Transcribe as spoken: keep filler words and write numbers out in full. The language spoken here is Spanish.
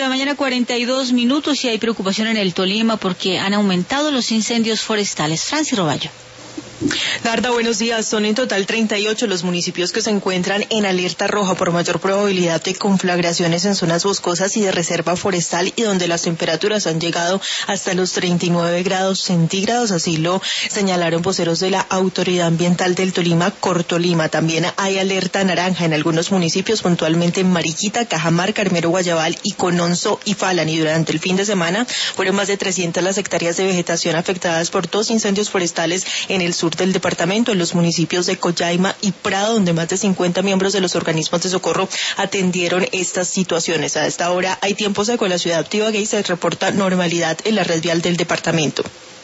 la mañana, cuarenta y dos minutos, y hay preocupación en el Tolima porque han aumentado los incendios forestales. Francis Roballo. Narda, buenos días. Son en total treinta y ocho los municipios que se encuentran en alerta roja por mayor probabilidad de conflagraciones en zonas boscosas y de reserva forestal, y donde las temperaturas han llegado hasta los treinta y nueve grados centígrados. Así lo señalaron voceros de la Autoridad Ambiental del Tolima, Cortolima. También hay alerta naranja en algunos municipios, puntualmente en Mariquita, Cajamarca, Armero, Guayabal y Cononso y Falan. Y durante el fin de semana fueron más de trescientas las hectáreas de vegetación afectadas por dos incendios forestales en el sur del departamento, en los municipios de Collaima y Prado, donde más de cincuenta miembros de los organismos de socorro atendieron estas situaciones. A esta hora hay tiempo seco en la ciudad de Ibagué y se reporta normalidad en la red vial del departamento.